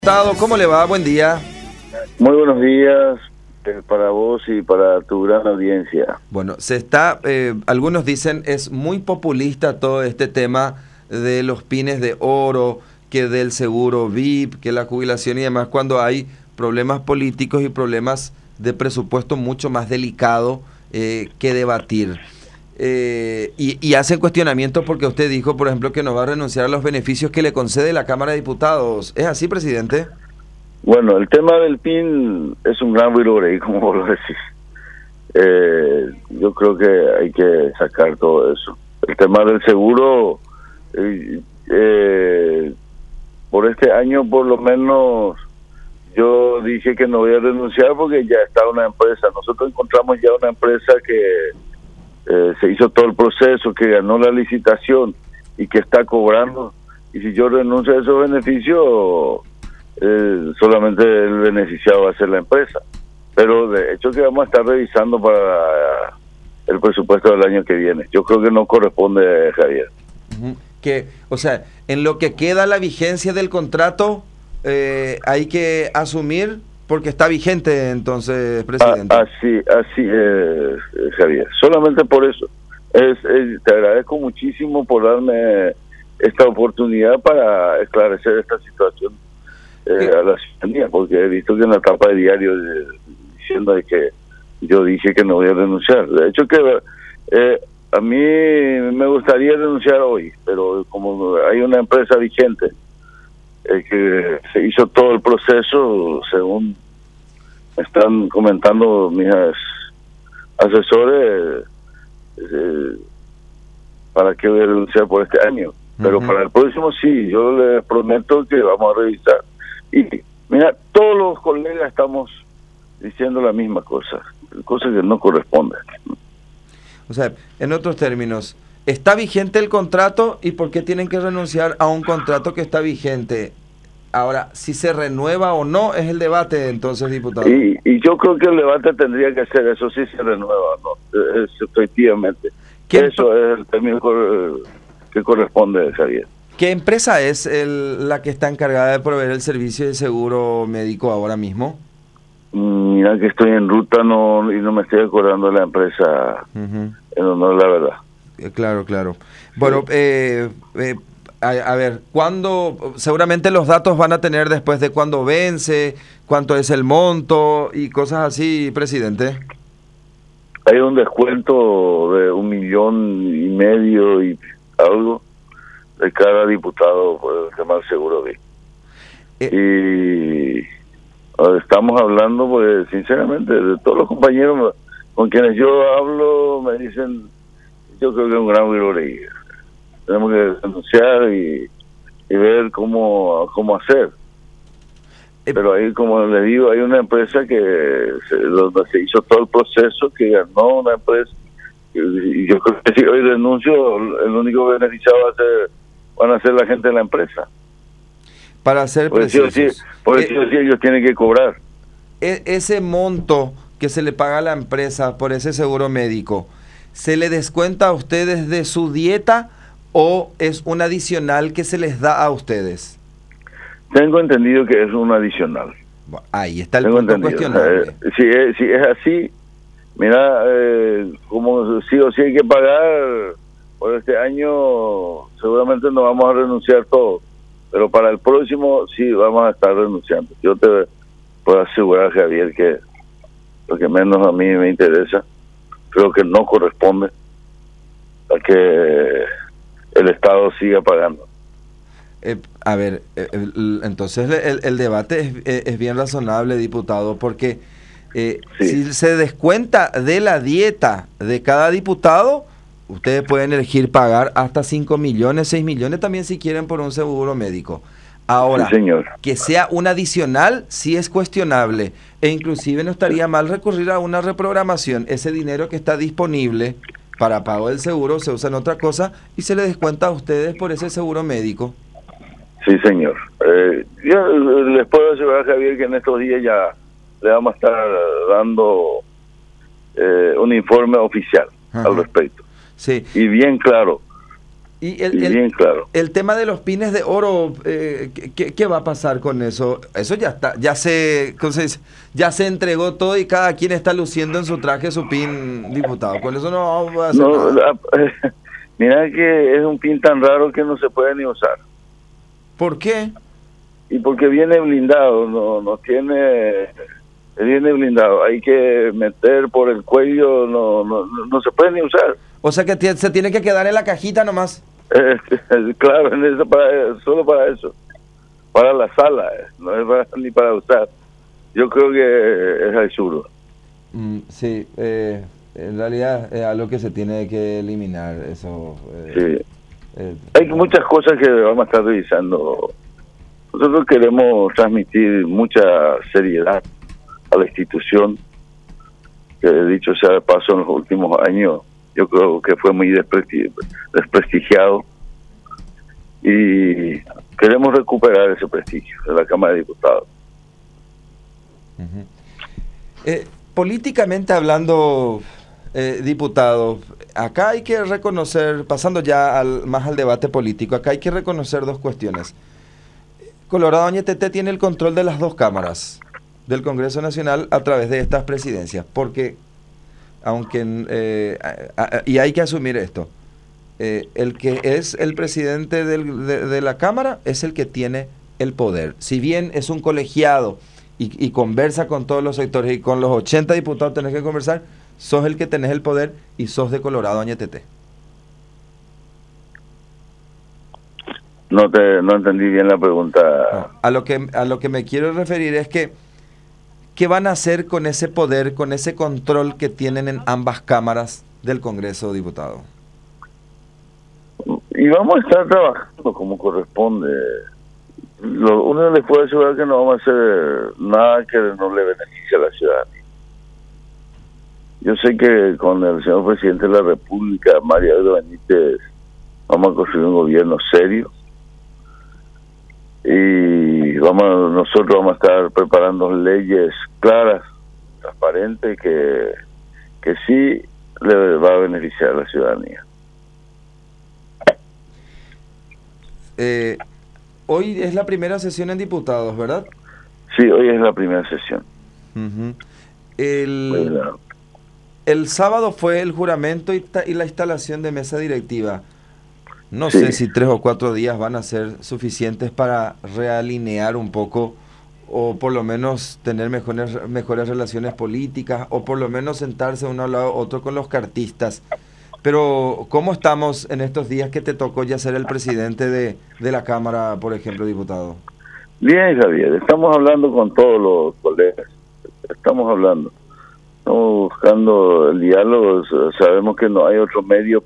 ¿Cómo le va? Buen día. Muy buenos días para vos y para tu gran audiencia. Bueno, algunos dicen es muy populista todo este tema de los pines de oro, que del seguro VIP, que la jubilación y demás, cuando hay problemas políticos y problemas de presupuesto mucho más delicado que debatir. Y hacen cuestionamientos porque usted dijo, por ejemplo, que no va a renunciar a los beneficios que le concede la Cámara de Diputados. ¿Es así, presidente? Bueno, el tema del PIN es un gran virure, como vos lo decís. Yo creo que hay que sacar todo eso. El tema del seguro, por este año por lo menos yo dije que no voy a renunciar porque ya está una empresa. Nosotros encontramos ya una empresa que se hizo todo el proceso, que ganó la licitación y que está cobrando. Y si yo renuncio a esos beneficios, solamente el beneficiado va a ser la empresa. Pero de hecho que vamos a estar revisando para el presupuesto del año que viene. Yo creo que no corresponde, Javier. O sea, en lo que queda la vigencia del contrato, hay que asumir porque está vigente entonces, presidente. Así es, Javier. Solamente por eso. Te agradezco muchísimo por darme esta oportunidad para esclarecer esta situación a la ciudadanía, porque he visto que en la tapa de diario diciendo de que yo dije que no voy a renunciar. De hecho que a mí me gustaría renunciar hoy, pero como hay una empresa vigente que se hizo todo el proceso, según me están comentando mis asesores, ¿para qué voy a renunciar por este año? Pero para el próximo sí, yo les prometo que vamos a revisar. Y mira, todos los colegas estamos diciendo la misma cosa que no corresponde. O sea, en otros términos, ¿está vigente el contrato y por qué tienen que renunciar a un contrato que está vigente? Ahora, si se renueva o no, es el debate entonces, diputado. Y yo creo que el debate tendría que ser eso, si se renueva o no, efectivamente. Eso es el término que corresponde, Javier. ¿Qué empresa es la que está encargada de proveer el servicio de seguro médico ahora mismo? Mira que estoy en ruta y no me estoy acordando de la empresa, en honor a la verdad. Claro. Bueno, a ver, ¿cuándo? Seguramente los datos van a tener después de cuándo vence, cuánto es el monto y cosas así, presidente. Hay un descuento de 1,5 millones y algo de cada diputado por el tema del seguro B. Y estamos hablando, pues, sinceramente, de todos los compañeros con quienes yo hablo, me dicen, yo creo que es un gran virole. Tenemos que denunciar y ver cómo hacer. Pero ahí, como les digo, hay una empresa donde se hizo todo el proceso, que ganó una empresa, y yo creo que si hoy renuncio, el único beneficiado van a ser la gente de la empresa. Para ser precisos. Por eso sí ellos tienen que cobrar. Ese monto que se le paga a la empresa por ese seguro médico, ¿se le descuenta a ustedes de su dieta o es un adicional que se les da a ustedes? Tengo entendido que es un adicional. Bueno, ahí está el punto cuestionable. Si es así, mira, como sí o sí hay que pagar por este año, seguramente no vamos a renunciar todos, pero para el próximo sí vamos a estar renunciando. Yo te puedo asegurar, Javier, que lo que menos a mí me interesa, creo que no corresponde a que el Estado siga pagando. Entonces el debate es bien razonable, diputado, porque si se descuenta de la dieta de cada diputado, ustedes pueden elegir pagar hasta 5 millones, 6 millones también si quieren por un seguro médico. Ahora, sí, señor, que sea un adicional sí es cuestionable e inclusive no estaría mal recurrir a una reprogramación. Ese dinero que está disponible para pago del seguro se usa en otra cosa y se le descuenta a ustedes por ese seguro médico. Sí, señor. Yo les puedo asegurar, Javier, que en estos días ya le vamos a estar dando un informe oficial al respecto. Sí. Y bien claro, Y bien claro. el tema de los pines de oro, ¿qué va a pasar con eso? Eso ya está, ¿cómo se dice? Ya se entregó todo y cada quien está luciendo en su traje su pin, diputado. Con eso no va a hacer No, nada. mira que es un pin tan raro que no se puede ni usar. ¿Por qué? Y porque viene blindado, no tiene, viene blindado. Hay que meter por el cuello, no se puede ni usar. O sea que se tiene que quedar en la cajita nomás. Claro, solo para eso, para la sala, no es ni para usar. Yo creo que es absurdo. Sí, en realidad es algo que se tiene que eliminar, eso. Sí. Hay muchas cosas que vamos a estar revisando. Nosotros queremos transmitir mucha seriedad a la institución, que dicho sea de paso en los últimos años, yo creo que fue muy desprestigiado, y queremos recuperar ese prestigio de la Cámara de Diputados. Políticamente hablando, diputado, acá hay que reconocer, pasando ya más al debate político, acá hay que reconocer dos cuestiones. Colorado Añetete tiene el control de las dos cámaras del Congreso Nacional a través de estas presidencias, porque, y hay que asumir esto, el que es el presidente de la Cámara es el que tiene el poder. Si bien es un colegiado y conversa con todos los sectores, y con los 80 diputados tenés que conversar, sos el que tenés el poder y sos de Colorado Añetete. No entendí bien la pregunta. No, a lo que me quiero referir es que ¿qué van a hacer con ese poder, con ese control que tienen en ambas cámaras del Congreso, diputado? Y vamos a estar trabajando como corresponde. Uno les puede asegurar que no vamos a hacer nada que no le beneficie a la ciudadanía. Yo sé que con el señor presidente de la República, Mario Abdo Benítez, vamos a construir un gobierno serio, y nosotros vamos a estar preparando leyes claras, transparentes, que sí le va a beneficiar a la ciudadanía. Hoy es la primera sesión en diputados, ¿verdad? Sí, hoy es la primera sesión. El sábado fue el juramento y la instalación de mesa directiva. No Sí. sé si 3 o 4 días van a ser suficientes para realinear un poco, o por lo menos tener mejores relaciones políticas, o por lo menos sentarse uno al lado otro con los cartistas. Pero, ¿cómo estamos en estos días que te tocó ya ser el presidente de la Cámara, por ejemplo, diputado? Bien, Javier, estamos hablando con todos los colegas, estamos buscando el diálogo. Sabemos que no hay otro medio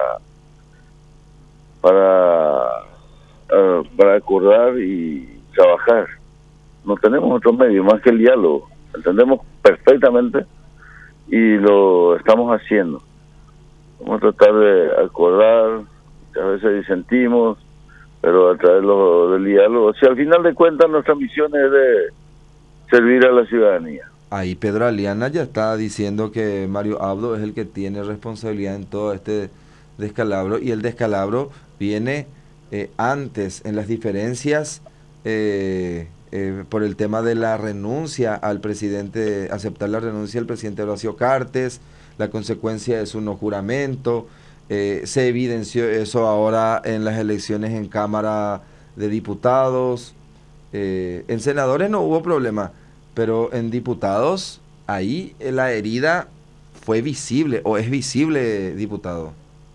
para acordar y trabajar. No tenemos otro medio más que el diálogo. Entendemos perfectamente y lo estamos haciendo. Vamos a tratar de acordar, a veces disentimos, pero a través del diálogo. Si al final de cuentas nuestra misión es de servir a la ciudadanía. Ahí Pedro Aliana ya está diciendo que Mario Abdo es el que tiene responsabilidad en todo este descalabro, y el descalabro viene antes, en las diferencias por el tema de la renuncia al presidente, aceptar la renuncia del presidente Horacio Cartes, la consecuencia de su no juramento. Se evidenció eso ahora en las elecciones en Cámara de Diputados. En senadores no hubo problema, pero en diputados ahí la herida fue visible, o es visible, diputado.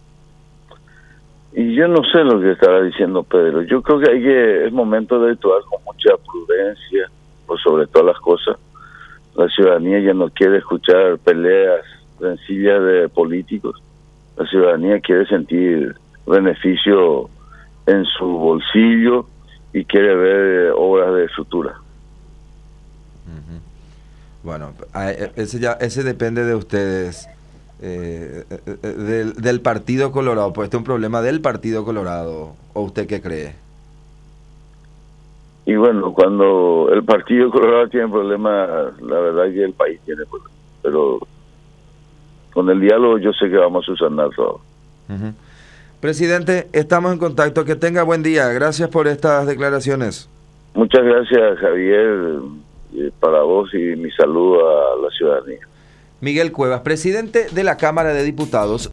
Y yo no sé lo que estará diciendo Pedro. Yo creo que es momento de actuar con mucha prudencia, por sobre todas las cosas. La ciudadanía ya no quiere escuchar peleas rencillas de políticos. La ciudadanía quiere sentir beneficio en su bolsillo y quiere ver obras de sutura. Bueno, ese depende de ustedes, del Partido Colorado. Pues este es un problema del Partido Colorado, ¿o usted qué cree? Y bueno, cuando el Partido Colorado tiene problemas, la verdad es que el país tiene problemas. Pero con el diálogo yo sé que vamos a subsanar todo. Presidente, estamos en contacto. Que tenga buen día. Gracias por estas declaraciones. Muchas gracias, Javier, para vos y mi saludo a la ciudadanía. Miguel Cuevas, presidente de la Cámara de Diputados.